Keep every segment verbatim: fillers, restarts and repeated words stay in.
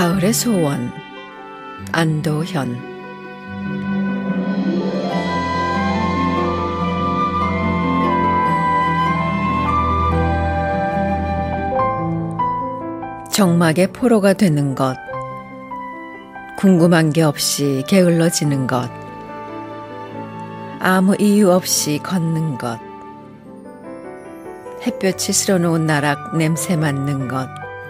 가을의 소원 안도현. 정막의 포로가 되는 것, 궁금한 게 없이 게을러지는 것, 아무 이유 없이 걷는 것, 햇볕이 쓸어놓은 나락 냄새 맡는 것,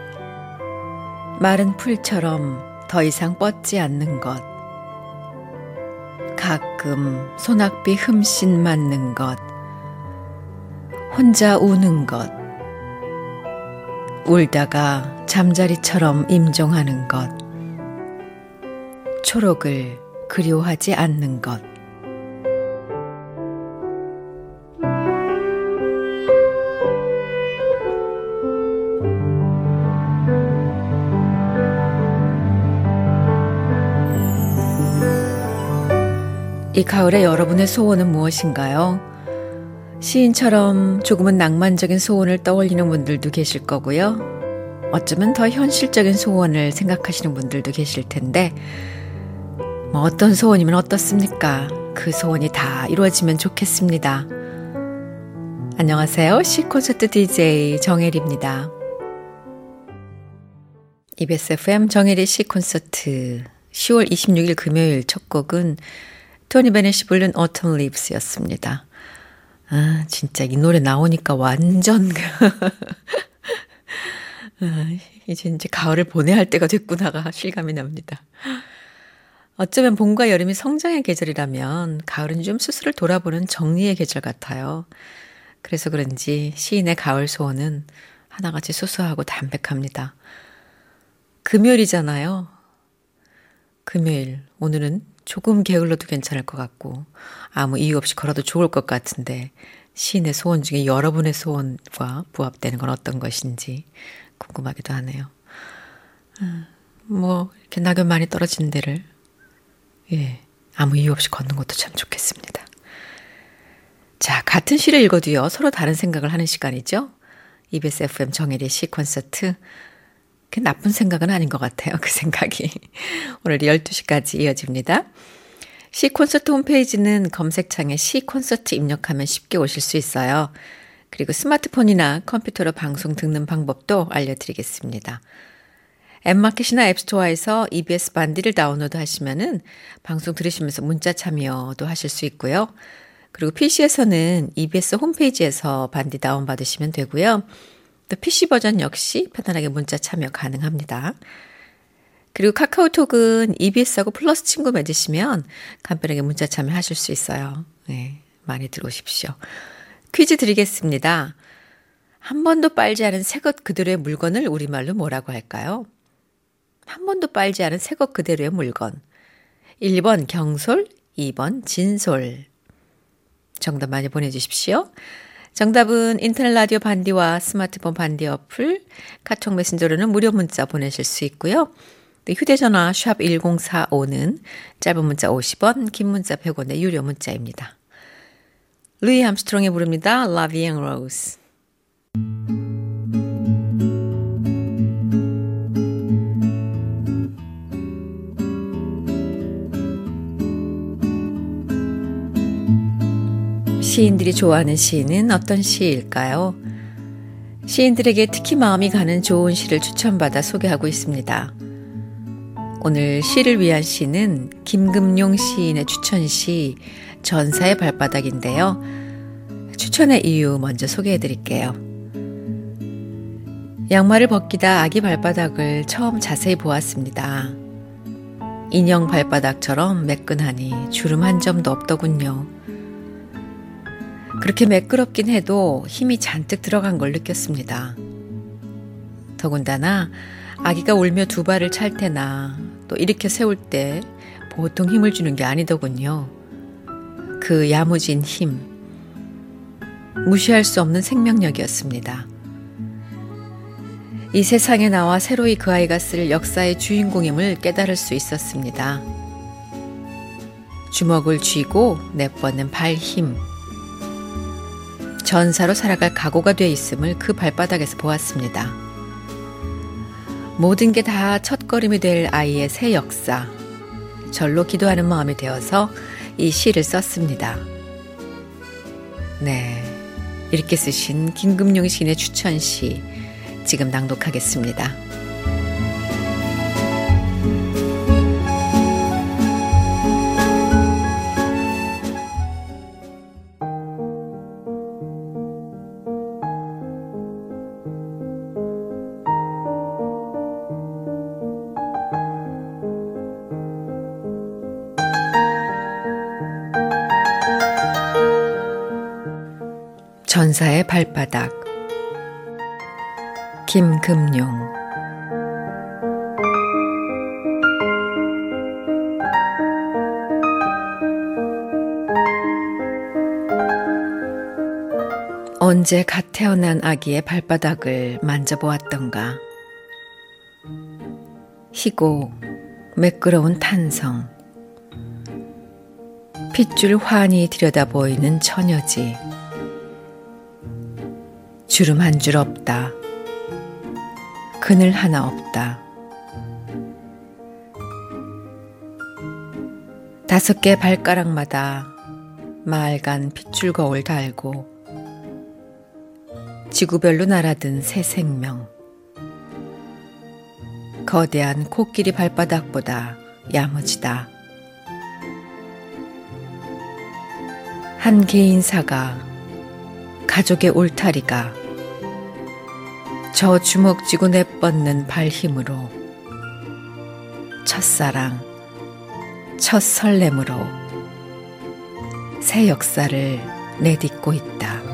마른 풀처럼 더 이상 뻗지 않는 것, 가끔 소낙비 흠씬 맞는 것, 혼자 우는 것, 울다가 잠자리처럼 임종하는 것, 초록을 그리워하지 않는 것. 이 가을에 여러분의 소원은 무엇인가요? 시인처럼 조금은 낭만적인 소원을 떠올리는 분들도 계실 거고요. 어쩌면 더 현실적인 소원을 생각하시는 분들도 계실 텐데 뭐 어떤 소원이면 어떻습니까? 그 소원이 다 이루어지면 좋겠습니다. 안녕하세요. 시콘서트 디제이 정혜리입니다. 이비에스 에프엠 정혜리 시콘서트 시월 이십육일 금요일 첫 곡은 토니 베넷이 부른 Autumn Leaves였습니다. 아, 진짜 이 노래 나오니까 완전 아, 이제 이제 가을을 보내야 할 때가 됐구나가 실감이 납니다. 어쩌면 봄과 여름이 성장의 계절이라면 가을은 좀 스스로를 돌아보는 정리의 계절 같아요. 그래서 그런지 시인의 가을 소원은 하나같이 수수하고 담백합니다. 금요일이잖아요. 금요일, 오늘은 조금 게을러도 괜찮을 것 같고 아무 이유 없이 걸어도 좋을 것 같은데 시인의 소원 중에 여러분의 소원과 부합되는 건 어떤 것인지 궁금하기도 하네요. 음, 뭐 이렇게 낙엽 많이 떨어지는 데를 예, 아무 이유 없이 걷는 것도 참 좋겠습니다. 자, 같은 시를 읽어도요 서로 다른 생각을 하는 시간이죠. 이비에스 에프엠 정혜리의 시 콘서트. 그 나쁜 생각은 아닌 것 같아요. 그 생각이. 오늘 열두 시까지 이어집니다. 시 콘서트 홈페이지는 검색창에 시 콘서트 입력하면 쉽게 오실 수 있어요. 그리고 스마트폰이나 컴퓨터로 방송 듣는 방법도 알려드리겠습니다. 앱마켓이나 앱스토어에서 이비에스 반디를 다운로드 하시면은 방송 들으시면서 문자 참여도 하실 수 있고요. 그리고 피시에서는 이비에스 홈페이지에서 반디 다운받으시면 되고요. 또 피시 버전 역시 편안하게 문자 참여 가능합니다. 그리고 카카오톡은 이비에스하고 플러스 친구 맺으시면 간편하게 문자 참여하실 수 있어요. 네, 많이 들어오십시오. 퀴즈 드리겠습니다. 한 번도 빨지 않은 새것 그대로의 물건을 우리말로 뭐라고 할까요? 한 번도 빨지 않은 새것 그대로의 물건. 일 번 경솔, 이 번 진솔. 정답 많이 보내주십시오. 정답은 인터넷 라디오 반디와 스마트폰 반디 어플, 카톡 메신저로는 무료 문자 보내실 수 있고요. 또 휴대전화 샵 일공사오는 짧은 문자 오십 원, 긴 문자 백 원의 유료 문자입니다. 루이 암스트롱이 부릅니다. La Vie en Rose. 시인들이 좋아하는 시는 어떤 시일까요? 시인들에게 특히 마음이 가는 좋은 시를 추천받아 소개하고 있습니다. 오늘 시를 위한 시는 김금용 시인의 추천시 전사의 발바닥인데요. 추천의 이유 먼저 소개해 드릴게요. 양말을 벗기다 아기 발바닥을 처음 자세히 보았습니다. 인형 발바닥처럼 매끈하니 주름 한 점도 없더군요. 그렇게 매끄럽긴 해도 힘이 잔뜩 들어간 걸 느꼈습니다. 더군다나 아기가 울며 두 발을 찰 때나 또 일으켜 세울 때 보통 힘을 주는 게 아니더군요. 그 야무진 힘, 무시할 수 없는 생명력이었습니다. 이 세상에 나와 새로이 그 아이가 쓸 역사의 주인공임을 깨달을 수 있었습니다. 주먹을 쥐고 내뻗는 발 힘, 전사로 살아갈 각오가 돼 있음을 그 발바닥에서 보았습니다. 모든 게 다 첫걸음이 될 아이의 새 역사. 절로 기도하는 마음이 되어서 이 시를 썼습니다. 네, 이렇게 쓰신 김금용 시인의 추천시 지금 낭독하겠습니다. 전사의 발바닥. 김금용. 언제 갓 태어난 아기의 발바닥을 만져보았던가. 희고 매끄러운 탄성, 핏줄 환히 들여다 보이는 처녀지. 주름 한 줄 없다. 그늘 하나 없다. 다섯 개 발가락마다 마을간 핏줄 거울 달고 지구별로 날아든 새 생명. 거대한 코끼리 발바닥보다 야무지다. 한 개인사가, 가족의 울타리가 저 주먹 쥐고 내뻗는 발 힘으로, 첫사랑, 첫 설렘으로 새 역사를 내딛고 있다.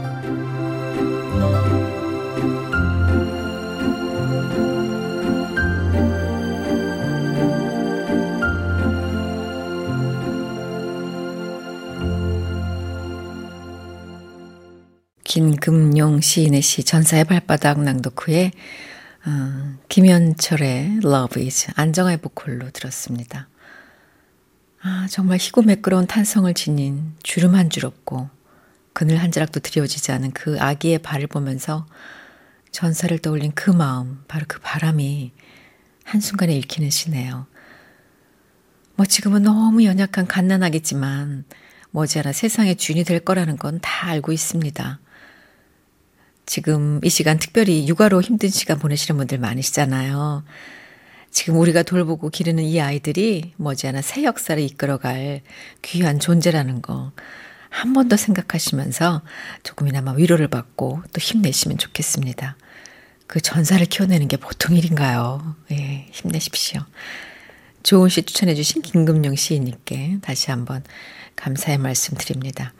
김금용 시인의 시 전사의 발바닥 낭독 후에 어, 김현철의 Love is 안정화의 보컬로 들었습니다. 아, 정말 희고 매끄러운 탄성을 지닌 주름 한 줄 없고 그늘 한 자락도 드리워지지 않은 그 아기의 발을 보면서 전사를 떠올린 그 마음, 바로 그 바람이 한순간에 읽히는 시네요. 뭐 지금은 너무 연약한 갓난아기지만 머지않아 세상의 주인이 될 거라는 건 다 알고 있습니다. 지금 이 시간 특별히 육아로 힘든 시간 보내시는 분들 많으시잖아요. 지금 우리가 돌보고 기르는 이 아이들이 머지않아 새 역사를 이끌어갈 귀한 존재라는 거 한 번 더 생각하시면서 조금이나마 위로를 받고 또 힘내시면 좋겠습니다. 그 전사를 키워내는 게 보통 일인가요? 예, 힘내십시오. 좋은 시 추천해 주신 김금용 시인님께 다시 한번 감사의 말씀 드립니다.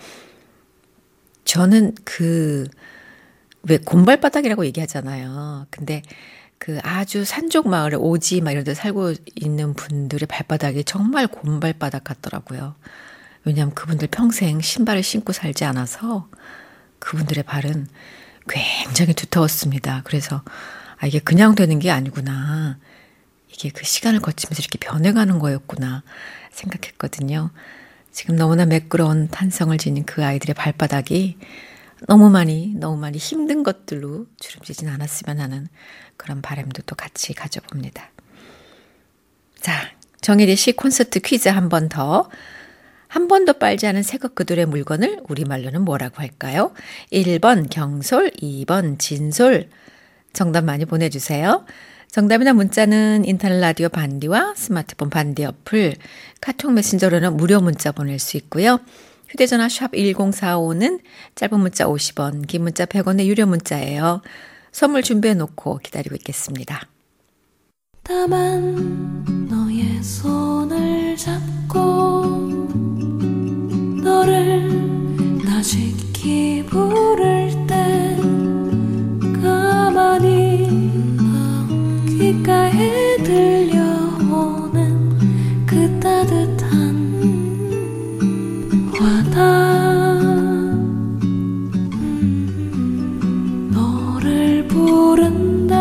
저는 그 왜 곰발바닥이라고 얘기하잖아요. 근데 그 아주 산쪽 마을에 오지 막 이런 데 살고 있는 분들의 발바닥이 정말 곰발바닥 같더라고요. 왜냐하면 그분들 평생 신발을 신고 살지 않아서 그분들의 발은 굉장히 두터웠습니다. 그래서 아, 이게 그냥 되는 게 아니구나. 이게 그 시간을 거치면서 이렇게 변해가는 거였구나 생각했거든요. 지금 너무나 매끄러운 탄성을 지닌 그 아이들의 발바닥이 너무 많이 너무 많이 힘든 것들로 주름지진 않았으면 하는 그런 바람도 또 같이 가져봅니다. 자, 정혜리 씨 콘서트 퀴즈 한 번 더. 한 번도 빨지 않은 새것 그들의 물건을 우리말로는 뭐라고 할까요? 일 번 경솔, 이 번 진솔. 정답 많이 보내주세요. 정답이나 문자는 인터넷 라디오 반디와 스마트폰 반디 어플, 카톡 메신저로는 무료 문자 보낼 수 있고요. 휴대전화 샵 일공사오는 짧은 문자 오십 원, 긴 문자 백 원의 유료 문자예요. 선물 준비해놓고 기다리고 있겠습니다. 다만 너의 손을 잡고 너를 나직히 부를 때 가만히 귓가에 들려오는 그 따뜻한 음, 너를 부른다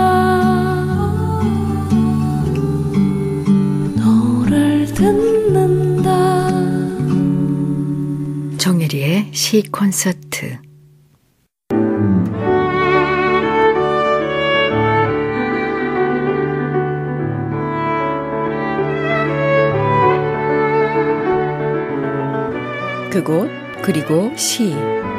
너를 듣는다. 정혜리의 시 콘서트. 그곳 그리고 시.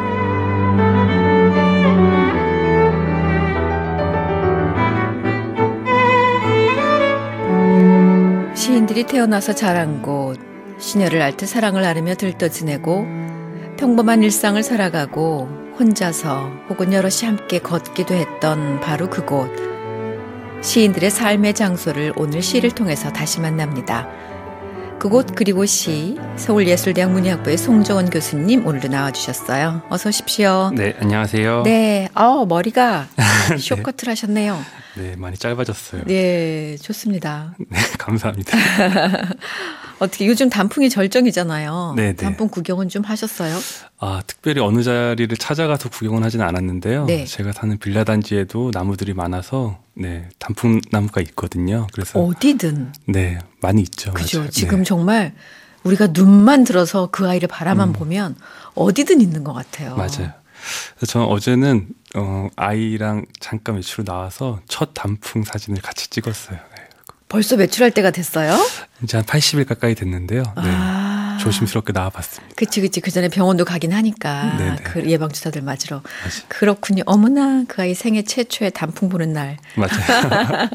시인들이 태어나서 자란 곳, 시녀를 앓듯 사랑을 나누며 들떠 지내고 평범한 일상을 살아가고 혼자서 혹은 여럿이 함께 걷기도 했던 바로 그곳. 시인들의 삶의 장소를 오늘 시를 통해서 다시 만납니다. 그곳 그리고 시, 서울예술대학 문예학부의 송정원 교수님 오늘도 나와주셨어요. 어서 오십시오. 네, 안녕하세요. 네, 어, 머리가 쇼커트를 하셨네요. 네, 많이 짧아졌어요. 네, 좋습니다. 네, 감사합니다. 어떻게 요즘 단풍이 절정이잖아요. 네, 네. 단풍 구경은 좀 하셨어요? 아, 특별히 어느 자리를 찾아가서 구경은 하진 않았는데요. 네. 제가 사는 빌라 단지에도 나무들이 많아서 네, 단풍나무가 있거든요. 그래서 어디든. 네, 많이 있죠. 그죠. 맞아요. 지금 네. 정말 우리가 눈만 들어서 그 아이를 바라만 음. 보면 어디든 있는 것 같아요. 맞아요. 그래서 저는 어제는 어, 아이랑 잠깐 외출로 나와서 첫 단풍 사진을 같이 찍었어요. 네. 벌써 외출할 때가 됐어요? 이제 한 팔십 일 가까이 됐는데요. 네. 아. 조심스럽게 나와봤습니다. 그치, 그치. 그 전에 병원도 가긴 하니까. 네네. 그 예방주사들 맞으러. 맞아요. 그렇군요. 어머나, 그 아이 생애 최초의 단풍 보는 날. 맞아요.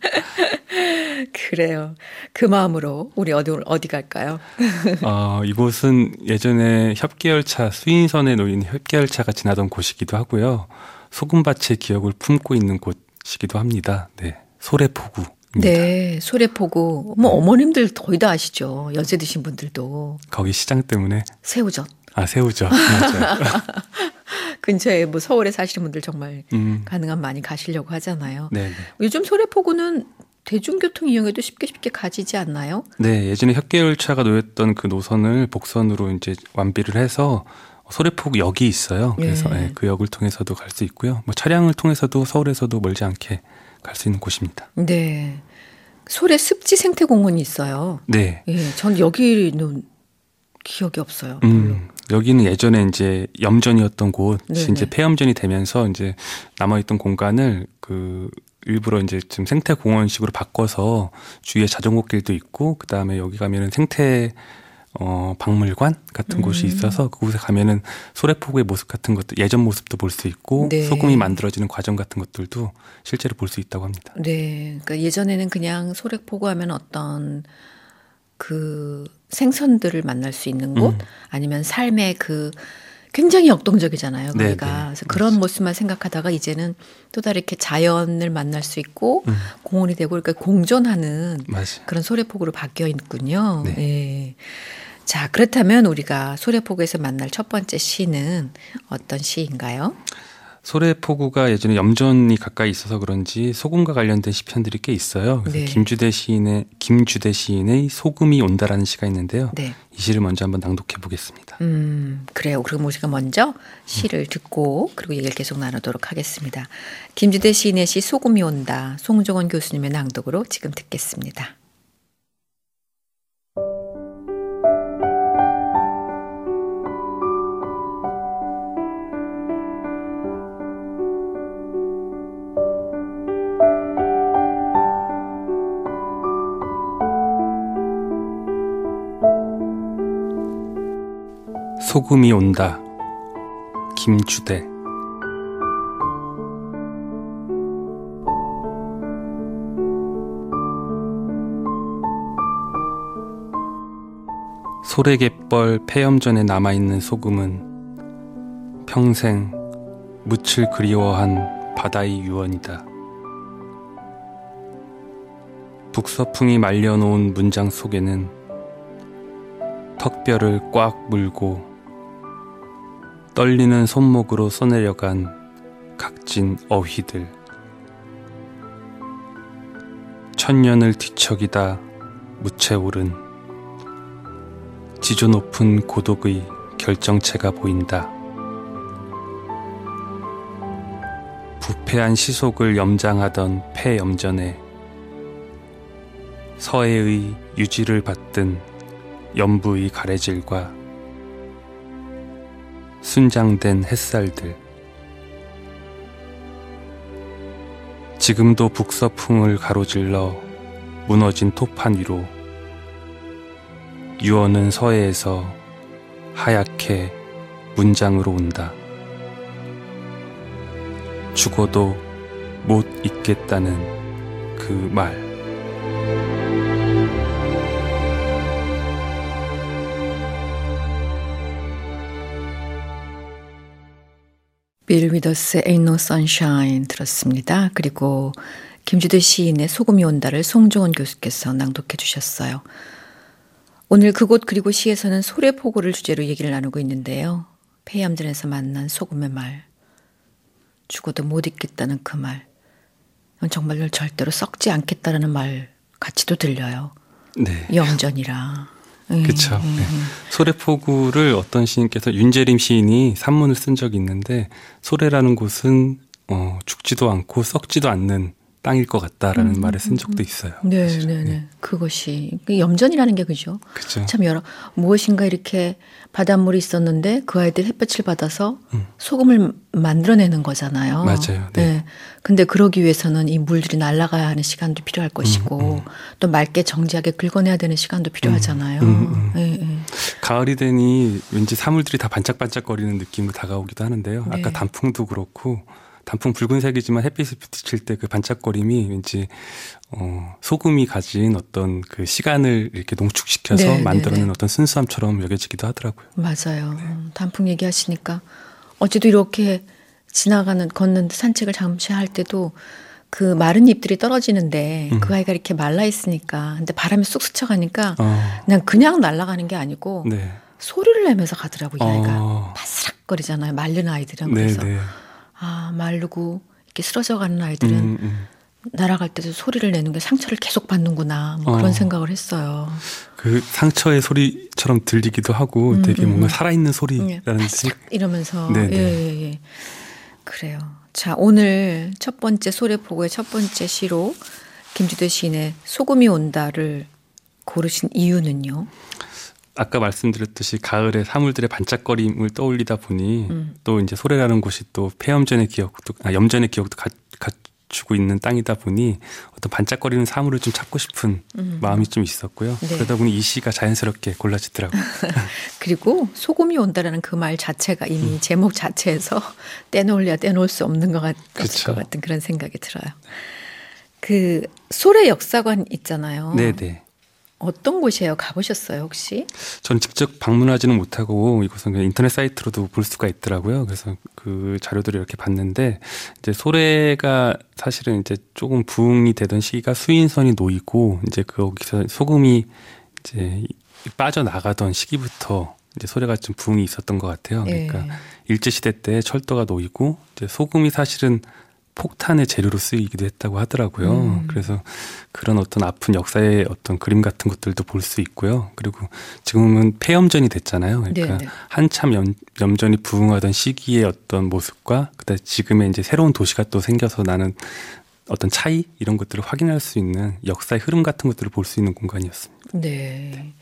그래요. 그 마음으로 우리 어디, 어디 갈까요? 어, 이곳은 예전에 협계열차, 수인선에 놓인 협계열차가 지나던 곳이기도 하고요. 소금밭의 기억을 품고 있는 곳이기도 합니다. 네, 소래포구. 네, 소래포구. 뭐 어머님들 거의 다 아시죠. 연세 드신 분들도. 거기 시장 때문에. 새우젓. 아, 새우젓. 맞아요. 근처에 뭐 서울에 사시는 분들 정말 음. 가능한 많이 가시려고 하잖아요. 네네. 요즘 소래포구는 대중교통 이용해도 쉽게 쉽게 가지지 않나요? 네, 예전에 협계열차가 놓였던 그 노선을 복선으로 이제 완비를 해서 소래포구역이 있어요. 그래서 네. 네, 그 역을 통해서도 갈 수 있고요. 뭐 차량을 통해서도 서울에서도 멀지 않게 갈 수 있는 곳입니다. 네. 소래 습지 생태공원이 있어요. 네. 예, 전 여기는 기억이 없어요. 음, 여기는 예전에 이제 염전이었던 곳이 네네. 이제 폐염전이 되면서 이제 남아있던 공간을 그 일부러 이제 좀 생태공원식으로 바꿔서 주위에 자전거길도 있고 그 다음에 여기 가면은 생태 어, 박물관 같은 음. 곳이 있어서 그곳에 가면은 소래포구의 모습 같은 것도 예전 모습도 볼 수 있고 네. 소금이 만들어지는 과정 같은 것들도 실제로 볼 수 있다고 합니다. 네. 그러니까 예전에는 그냥 소래포구 하면 어떤 그 생선들을 만날 수 있는 곳 음. 아니면 삶의 그 굉장히 역동적이잖아요. 네, 거기가. 네. 그래서 그런 모습만 생각하다가 이제는 또 다르게 이렇게 자연을 만날 수 있고 음. 공원이 되고 그러니까 공존하는 맞아요. 그런 소래포구로 바뀌어 있군요. 네. 예. 자, 그렇다면 우리가 소래포구에서 만날 첫 번째 시는 어떤 시인가요? 소래포구가 예전에 염전이 가까이 있어서 그런지 소금과 관련된 시편들이 꽤 있어요. 그래서 네. 김주대 시인의 김주대 시인의 소금이 온다라는 시가 있는데요. 네. 이 시를 먼저 한번 낭독해 보겠습니다. 음, 그래요. 그럼 우리가 먼저 시를 듣고 그리고 얘기를 계속 나누도록 하겠습니다. 김주대 시인의 시 소금이 온다. 송정원 교수님의 낭독으로 지금 듣겠습니다. 소금이 온다. 김주대. 소래갯벌 폐염전에 남아있는 소금은 평생 묻힐 그리워한 바다의 유언이다. 북서풍이 말려놓은 문장 속에는 턱뼈를 꽉 물고 떨리는 손목으로 써내려간 각진 어휘들. 천년을 뒤척이다 묻혀오른 지조 높은 고독의 결정체가 보인다. 부패한 시속을 염장하던 폐염전에 서해의 유지를 받든 연부의 가래질과 순장된 햇살들. 지금도 북서풍을 가로질러 무너진 토판 위로 유언은 서해에서 하얗게 문장으로 온다. 죽어도 못 잊겠다는 그 말. 빌 위더스의 Ain't No Sunshine 들었습니다. 그리고 김주대 시인의 소금이 온다를 송정원 교수께서 낭독해 주셨어요. 오늘 그곳 그리고 시에서는 소래포구를 주제로 얘기를 나누고 있는데요. 폐암전에서 만난 소금의 말. 죽어도 못 잊겠다는 그 말. 정말로 절대로 썩지 않겠다라는 말 같이도 들려요. 네. 염전이라. 그렇죠. 네. 소래포구를 어떤 시인께서 윤재림 시인이 산문을 쓴 적이 있는데 소래라는 곳은 어, 죽지도 않고 썩지도 않는 땅일 것 같다라는 음, 말을 쓴 음, 적도 있어요. 네, 사실. 네, 네. 네. 그것이 염전이라는 게 그죠. 그죠. 참 여러 무엇인가 이렇게 바닷물이 있었는데 그 아이들 햇볕을 받아서 음. 소금을 만들어내는 거잖아요. 맞아요. 네. 네. 근데 그러기 위해서는 이 물들이 날아가야 하는 시간도 필요할 것이고 음, 음. 또 맑게 정지하게 긁어내야 되는 시간도 필요하잖아요. 음, 음, 음. 네, 네. 가을이 되니 왠지 사물들이 다 반짝반짝거리는 느낌으로 다가오기도 하는데요. 네. 아까 단풍도 그렇고 단풍 붉은색이지만 햇빛이 비칠 때 그 반짝거림이 왠지 어, 소금이 가진 어떤 그 시간을 이렇게 농축시켜서 네, 만들어낸 네, 네. 어떤 순수함처럼 여겨지기도 하더라고요. 맞아요. 음, 단풍 얘기하시니까 어제도 이렇게 지나가는 걷는 산책을 잠시 할 때도 그 마른 잎들이 떨어지는데 음. 그 아이가 이렇게 말라 있으니까 근데 바람이 쑥 스쳐가니까 어, 그냥 그냥 날아가는 게 아니고 네. 소리를 내면서 가더라고 이 아이가. 어, 바스락거리잖아요. 마른 아이들은. 네, 그래서 네. 아 마르고 이렇게 쓰러져 가는 아이들은 음, 음. 날아갈 때도 소리를 내는 게 상처를 계속 받는구나 뭐 그런 어. 생각을 했어요. 그 상처의 소리처럼 들리기도 하고 음, 되게 음, 뭔가 음. 살아있는 예, 소리라는 바스락 이러면서 네, 네. 예, 예, 예. 그래요. 자 오늘 첫 번째 소래포구의 첫 번째 시로 김주대 시인의 소금이 온다를 고르신 이유는요? 아까 말씀드렸듯이 가을에 사물들의 반짝거림을 떠올리다 보니 음. 또 이제 소래라는 곳이 또 폐염전의 기억도 아 염전의 기억도 가, 갖추고 있는 땅이다 보니 어떤 반짝거리는 사물을 좀 찾고 싶은 음. 마음이 좀 있었고요. 네. 그러다 보니 이 시가 자연스럽게 골라지더라고요. 그리고 소금이 온다라는 그 말 자체가 이미 음. 제목 자체에서 떼놓으려 떼놓을 수 없는 것, 같, 그쵸. 것 같은 그런 생각이 들어요. 그 소래 역사관 있잖아요. 네네. 어떤 곳이에요? 가보셨어요 혹시? 전 직접 방문하지는 못하고 이것은 그냥 인터넷 사이트로도 볼 수가 있더라고요. 그래서 그 자료들을 이렇게 봤는데 이제 소래가 사실은 이제 조금 부흥이 되던 시기가 수인선이 놓이고 이제 거기서 소금이 이제 빠져나가던 시기부터 이제 소래가 좀 부흥이 있었던 것 같아요. 그러니까 예. 일제시대 때 철도가 놓이고 이제 소금이 사실은 폭탄의 재료로 쓰이기도 했다고 하더라고요. 음. 그래서 그런 어떤 아픈 역사의 어떤 그림 같은 것들도 볼 수 있고요. 그리고 지금은 폐염전이 됐잖아요. 그러니까 네네. 한참 염, 염전이 부흥하던 시기의 어떤 모습과 그다음 지금의 이제 새로운 도시가 또 생겨서 나는 어떤 차이 이런 것들을 확인할 수 있는 역사의 흐름 같은 것들을 볼 수 있는 공간이었습니다. 네.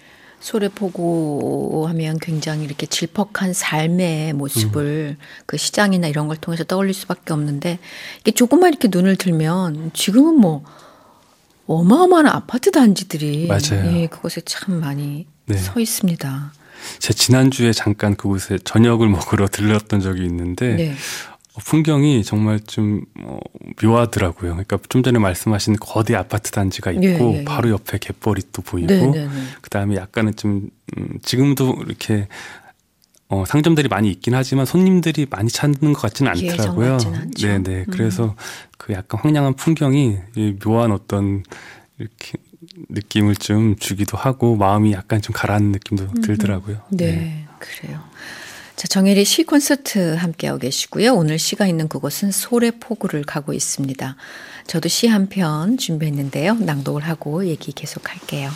소래포구 하면 굉장히 이렇게 질퍽한 삶의 모습을 음. 그 시장이나 이런 걸 통해서 떠올릴 수밖에 없는데 이게 조금만 이렇게 눈을 들면 지금은 뭐 어마어마한 아파트 단지들이 맞아요. 예, 그곳에 참 많이 네. 서 있습니다. 제가 지난주에 잠깐 그곳에 저녁을 먹으러 들렀던 적이 있는데 네. 풍경이 정말 좀 어, 묘하더라고요. 그러니까 좀 전에 말씀하신 거대 아파트 단지가 있고 예, 예, 예. 바로 옆에 갯벌이 또 보이고 네, 네, 네. 그다음에 약간은 좀 음, 지금도 이렇게 어, 상점들이 많이 있긴 하지만 손님들이 많이 찾는 것 같지는 않더라고요. 예전 같지는 않죠. 네네. 그래서 음. 그 약간 황량한 풍경이 이 묘한 어떤 이렇게 느낌을 좀 주기도 하고 마음이 약간 좀 가라앉는 느낌도 음. 들더라고요. 네, 네, 그래요. 자, 정혜리 시 콘서트 함께하고 계시고요. 오늘 시가 있는 그곳은 소래포구를 가고 있습니다. 저도 시 한 편 준비했는데요. 낭독을 하고 얘기 계속할게요.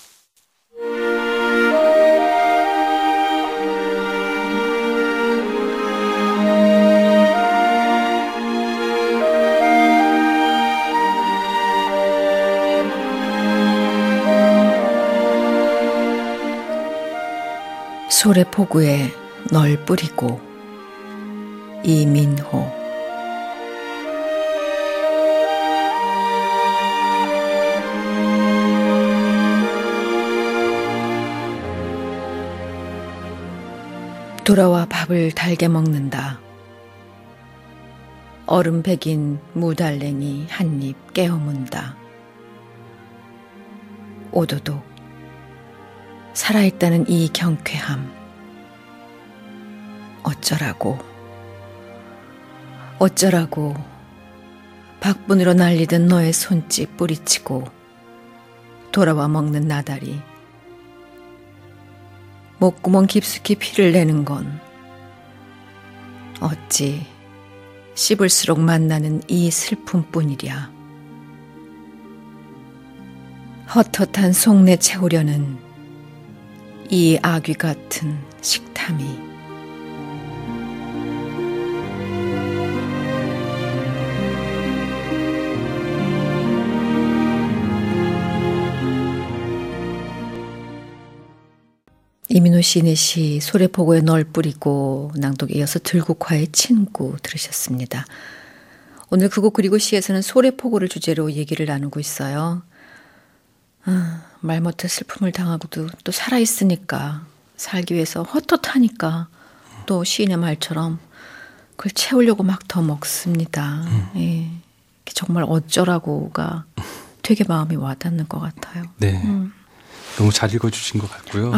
소래포구에 널 뿌리고 이민호. 돌아와 밥을 달게 먹는다. 얼음 백인 무달랭이 한입 깨어문다. 오도독 살아있다는 이 경쾌함 어쩌라고 어쩌라고 박분으로 날리던 너의 손짓 뿌리치고 돌아와 먹는 나다리 목구멍 깊숙이 피를 내는 건 어찌 씹을수록 만나는 이 슬픔뿐이랴. 헛헛한 속내 채우려는 이 아귀 같은 식탐이 이민호 시인의 시 소래포구에 널 뿌리고 낭독에 이어서 들국화의 친구 들으셨습니다. 오늘 그 곡 그리고 시에서는 소래포구를 주제로 얘기를 나누고 있어요. 아, 말 못해 슬픔을 당하고도 또 살아있으니까 살기 위해서 헛헛하니까 또 시인의 말처럼 그걸 채우려고 막 더 먹습니다. 음. 예. 정말 어쩌라고가 되게 마음이 와닿는 것 같아요. 네. 음. 너무 잘 읽어주신 것 같고요.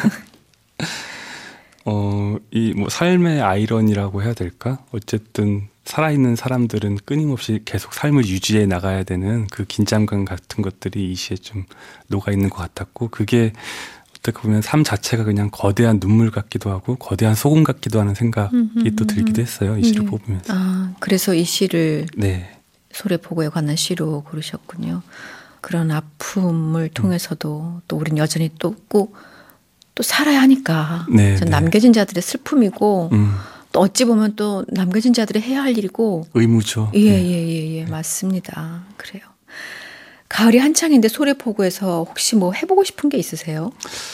어, 이 뭐 삶의 아이러니라고 해야 될까? 어쨌든 살아있는 사람들은 끊임없이 계속 삶을 유지해 나가야 되는 그 긴장감 같은 것들이 이 시에 좀 녹아 있는 것 같았고, 그게 어떻게 보면 삶 자체가 그냥 거대한 눈물 같기도 하고 거대한 소금 같기도 하는 생각이 음, 음, 또 들기도 했어요. 이 시를 네. 뽑으면서. 아, 그래서 이 시를 네. 소래포구에 관한 시로 고르셨군요. 그런 아픔을 통해서도 또 우린 여전히 또 꼭 또 살아야 하니까 네, 네. 남겨진 자들의 슬픔이고 음. 또 어찌 보면 또 남겨진 자들이 해야 할 일이고 의무죠. 예예예 예, 예, 예, 맞습니다. 그래요. 가을이 한창인데 소래포구에서 혹시 뭐 해보고 싶은 게 있으세요?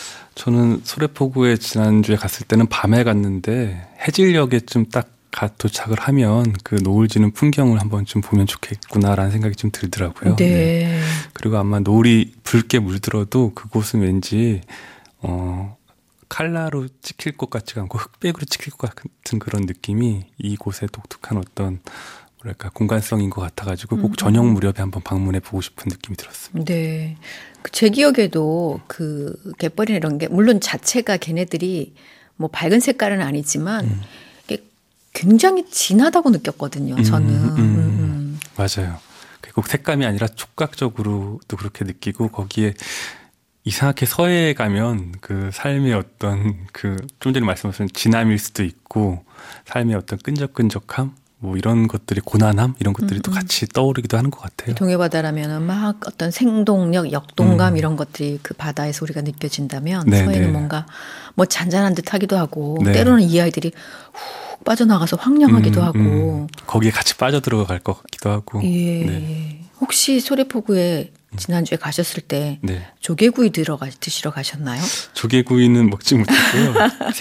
저는 소래포구에 지난주에 갔을 때는 밤에 갔는데 해질녘에 좀 딱 도착을 하면 그 노을 지는 풍경을 한번 좀 보면 좋겠구나라는 생각이 좀 들더라고요. 네. 네. 그리고 아마 노을이 붉게 물들어도 그곳은 왠지 어, 칼라로 찍힐 것 같지가 않고 흑백으로 찍힐 것 같은 그런 느낌이 이곳의 독특한 어떤 뭐랄까 공간성인 것 같아가지고 꼭 저녁 무렵에 한번 방문해 보고 싶은 느낌이 들었습니다. 네, 제 기억에도 그 갯벌이나 이런 게 물론 자체가 걔네들이 뭐 밝은 색깔은 아니지만 음. 이게 굉장히 진하다고 느꼈거든요. 저는. 음, 음, 음. 음. 맞아요. 꼭 색감이 아니라 촉각적으로도 그렇게 느끼고 거기에 이상하게 서해에 가면 그 삶의 어떤 그 좀 전에 말씀하신 진함일 수도 있고 삶의 어떤 끈적끈적함 뭐 이런 것들이 고난함 이런 것들이 음, 또 같이 떠오르기도 하는 것 같아요. 동해바다라면 막 어떤 생동력, 역동감 음. 이런 것들이 그 바다에서 우리가 느껴진다면 네, 서해는 네. 뭔가 뭐 잔잔한 듯 하기도 하고 네. 때로는 이 아이들이 훅 빠져나가서 황량하기도 음, 하고 음. 거기에 같이 빠져들어갈 것 같기도 하고. 예. 네. 혹시 소래포구에 지난주에 가셨을 때 네. 조개구이 들어가 드시러 가셨나요? 조개구이는 먹지 못했고요.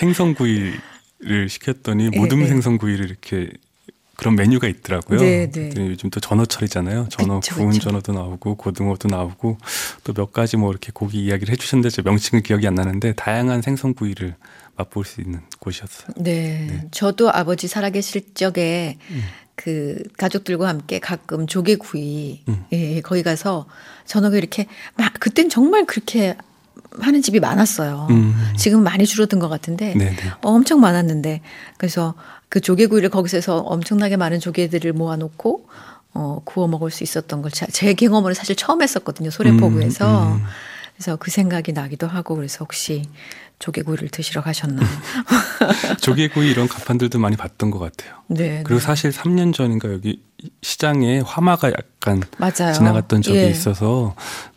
생선구이를 시켰더니 모듬 네, 생선구이를 이렇게 그런 메뉴가 있더라고요. 네, 네. 요즘 또 전어철이잖아요. 전어 그쵸, 구운 그쵸. 전어도 나오고 고등어도 나오고 또 몇 가지 뭐 이렇게 고기 이야기를 해주셨는데 제 명칭은 기억이 안 나는데 다양한 생선구이를 맛볼 수 있는 곳이었어요. 네, 네. 저도 아버지 살아계실 적에 음. 그 가족들과 함께 가끔 조개구이 음. 예, 거기 가서 저녁에 이렇게 막 그땐 정말 그렇게 하는 집이 많았어요. 음. 지금 많이 줄어든 것 같은데 어, 엄청 많았는데 그래서 그 조개구이를 거기서 해서 엄청나게 많은 조개들을 모아놓고 어, 구워 먹을 수 있었던 걸 제 경험으로 사실 처음 했었거든요. 소래포구에서. 음, 음. 그래서 그 생각이 나기도 하고 그래서 혹시 조개구이를 드시러 가셨나요? 조개구이 이런 간판들도 많이 봤던 것 같아요. 네. 그리고 네. 사실 삼 년 전인가 여기 시장에 화마가 약간 맞아요. 지나갔던 적이 예. 있어서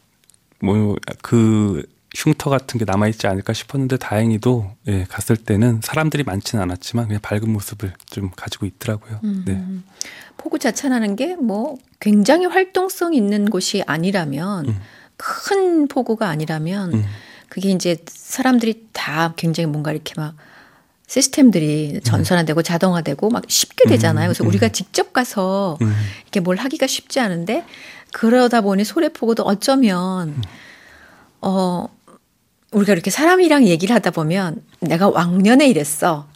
뭐 그 흉터 같은 게 남아있지 않을까 싶었는데 다행히도 예, 갔을 때는 사람들이 많지는 않았지만 그냥 밝은 모습을 좀 가지고 있더라고요. 음. 네. 포구 자찬하는 게 뭐 굉장히 활동성 있는 곳이 아니라면 음. 큰 포구가 아니라면 음. 그게 이제 사람들이 다 굉장히 뭔가 이렇게 막 시스템들이 전선화되고 음. 자동화되고 막 쉽게 되잖아요. 그래서 음. 우리가 직접 가서 음. 이렇게 뭘 하기가 쉽지 않은데 그러다 보니 소래포구도 어쩌면 음. 어 우리가 이렇게 사람이랑 얘기를 하다 보면 내가 왕년에 이랬어.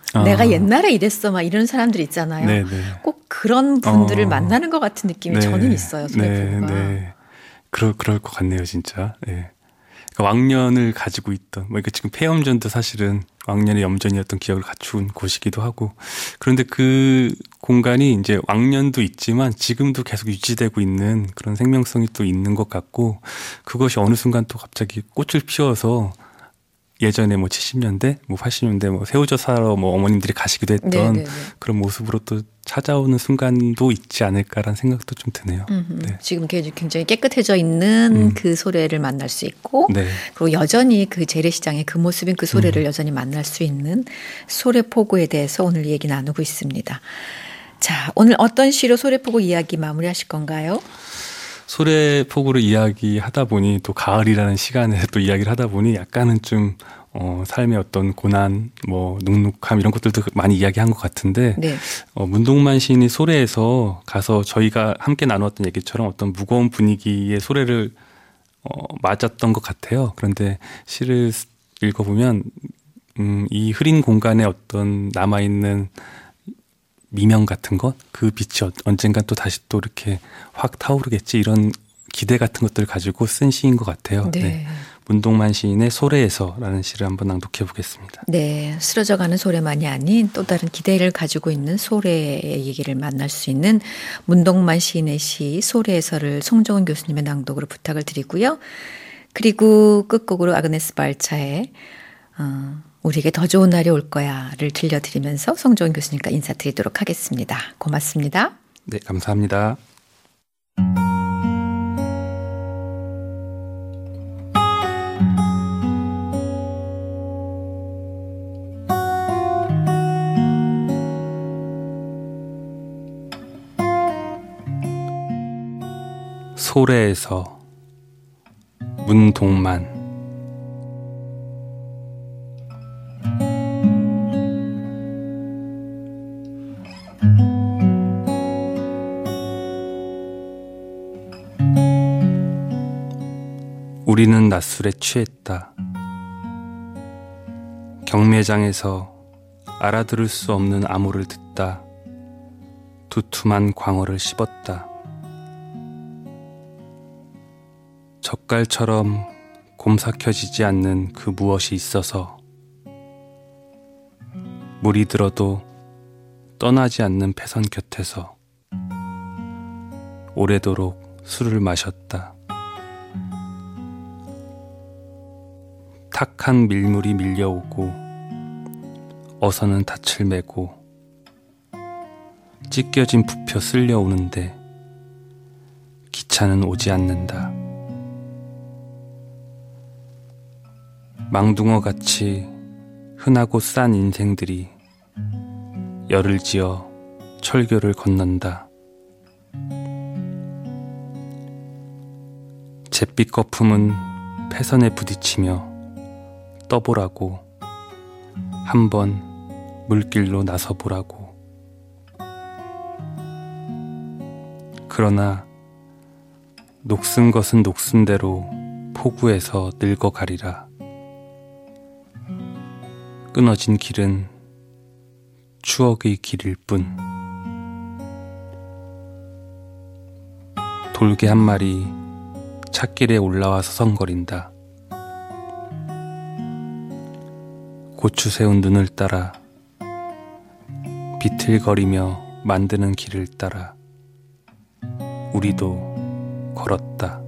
아. 내가 옛날에 이랬어 막 이런 사람들 있잖아요. 네네. 꼭 그런 분들을 어. 만나는 것 같은 느낌이 네. 저는 있어요. 소래포구가. 네, 네. 그럴 그럴 것 같네요, 진짜. 네. 그러니까 왕년을 가지고 있던, 뭐 그러니까 지금 폐염전도 사실은 왕년의 염전이었던 기억을 갖춘 곳이기도 하고, 그런데 그 공간이 이제 왕년도 있지만 지금도 계속 유지되고 있는 그런 생명성이 또 있는 것 같고, 그것이 어느 순간 또 갑자기 꽃을 피워서 예전에 뭐 칠십 년대, 뭐 팔십 년대 뭐 새우젓 사러 뭐 어머님들이 가시기도 했던 네네네. 그런 모습으로 또 찾아오는 순간도 있지 않을까라는 생각도 좀 드네요. 네. 지금 굉장히 깨끗해져 있는 음. 그 소래를 만날 수 있고 네. 그리고 여전히 그 재래시장의 그 모습인 그 소래를 음. 여전히 만날 수 있는 소래포구에 대해서 오늘 얘기 나누고 있습니다. 자, 오늘 어떤 시로 소래포구 이야기 마무리하실 건가요? 소래포구를 이야기하다 보니 또 가을이라는 시간에 또 이야기를 하다 보니 약간은 좀 어, 삶의 어떤 고난, 뭐 눅눅함 이런 것들도 많이 이야기한 것 같은데 네. 어, 문동만 시인이 소래에서 가서 저희가 함께 나누었던 얘기처럼 어떤 무거운 분위기의 소래를 어, 맞았던 것 같아요. 그런데 시를 읽어보면 음, 이 흐린 공간에 어떤 남아있는 미명 같은 것, 그 빛이 언젠간 또 다시 또 이렇게 확 타오르겠지 이런 기대 같은 것들을 가지고 쓴 시인 것 같아요. 네. 네. 문동만 시인의 소래에서라는 시를 한번 낭독해 보겠습니다. 네, 쓰러져가는 소래만이 아닌 또 다른 기대를 가지고 있는 소래의 얘기를 만날 수 있는 문동만 시인의 시 소래에서를 송정은 교수님의 낭독으로 부탁을 드리고요. 그리고 끝곡으로 아그네스 발차의 어, 우리에게 더 좋은 날이 올 거야를 들려드리면서 송정은 교수님과 인사드리도록 하겠습니다. 고맙습니다. 네, 감사합니다. 소래에서 문동만 우리는 낮술에 취했다. 경매장에서 알아들을 수 없는 암호를 듣다. 두툼한 광어를 씹었다. 젓갈처럼 곰삭혀지지 않는 그 무엇이 있어서 물이 들어도 떠나지 않는 패선 곁에서 오래도록 술을 마셨다. 탁한 밀물이 밀려오고 어서는 닻을 메고 찢겨진 부표 쓸려오는데 기차는 오지 않는다. 망둥어같이 흔하고 싼 인생들이 열을 지어 철교를 건넌다. 잿빛 거품은 패선에 부딪히며 떠보라고, 한번 물길로 나서보라고. 그러나 녹슨 것은 녹슨 대로 포구에서 늙어가리라. 끊어진 길은 추억의 길일 뿐. 돌개 한 마리 찻길에 올라와 서성거린다. 고추 세운 눈을 따라 비틀거리며 만드는 길을 따라 우리도 걸었다.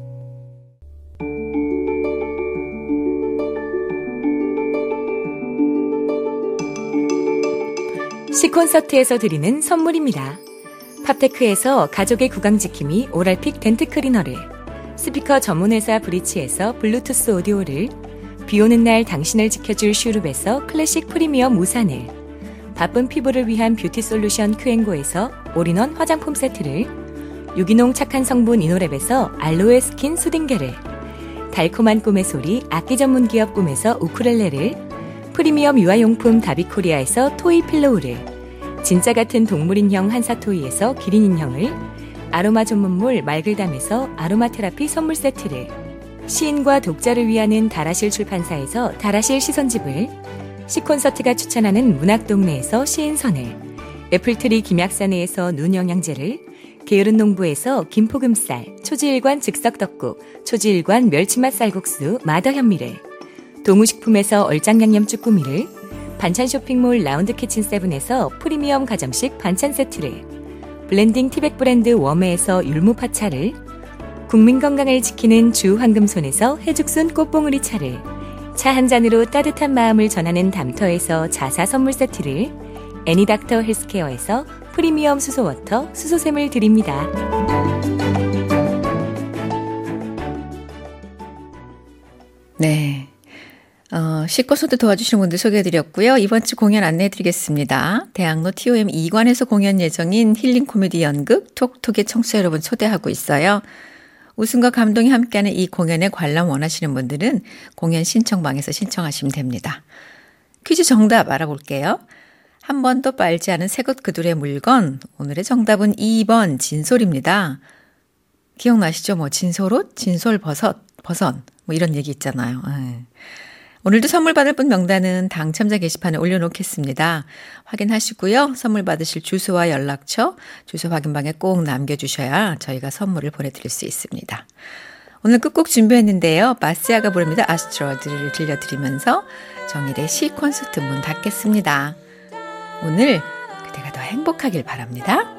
시콘서트에서 드리는 선물입니다. 팝테크에서 가족의 구강지킴이 오랄픽 덴트클리너를, 스피커 전문회사 브리치에서 블루투스 오디오를, 비오는 날 당신을 지켜줄 슈룹에서 클래식 프리미엄 우산을, 바쁜 피부를 위한 뷰티 솔루션 큐앤고에서 올인원 화장품 세트를, 유기농 착한 성분 이노랩에서 알로에 스킨 수딩게를, 달콤한 꿈의 소리 악기 전문 기업 꿈에서 우쿨렐레를, 프리미엄 유아용품 다비코리아에서 토이 필로우를, 진짜 같은 동물인형 한사토이에서 기린인형을, 아로마 전문물 말글담에서 아로마 테라피 선물 세트를, 시인과 독자를 위하는 다라실 출판사에서 다라실 시선집을, 시콘서트가 추천하는 문학동네에서 시인선을, 애플트리 김약사네에서 눈영양제를, 게으른 농부에서 김포금쌀, 초지일관 즉석떡국, 초지일관 멸치맛 쌀국수 마더현미를, 동우식품에서 얼짱양념 쭈꾸미를, 반찬 쇼핑몰 라운드키친세븐에서 프리미엄 가정식 반찬 세트를, 블렌딩 티백 브랜드 웜에서 율무파차를, 국민 건강을 지키는 주 황금손에서 해죽순 꽃봉우리 차를, 차 한 잔으로 따뜻한 마음을 전하는 담터에서 자사 선물 세트를, 애니닥터 헬스케어에서 프리미엄 수소워터 수소샘을 드립니다. 네. 어, 씻고서도 도와주시는 분들 소개해드렸고요. 이번 주 공연 안내해드리겠습니다. 대학로 티오엠 이 관에서 공연 예정인 힐링 코미디 연극 톡톡의 청취자 여러분 초대하고 있어요. 웃음과 감동이 함께하는 이 공연에 관람 원하시는 분들은 공연 신청방에서 신청하시면 됩니다. 퀴즈 정답 알아볼게요. 한 번도 빨지 않은 새것 그들의 물건. 오늘의 정답은 이 번 진솔입니다. 기억나시죠? 뭐 진솔옷, 진솔버섯, 버선 뭐 이런 얘기 있잖아요. 에이. 오늘도 선물 받을 분 명단은 당첨자 게시판에 올려놓겠습니다. 확인하시고요. 선물 받으실 주소와 연락처, 주소 확인방에 꼭 남겨주셔야 저희가 선물을 보내드릴 수 있습니다. 오늘 끝곡 준비했는데요. 바스야가 부릅니다. 아스트로드를 들려드리면서 정일의 시 콘서트 문 닫겠습니다. 오늘 그대가 더 행복하길 바랍니다.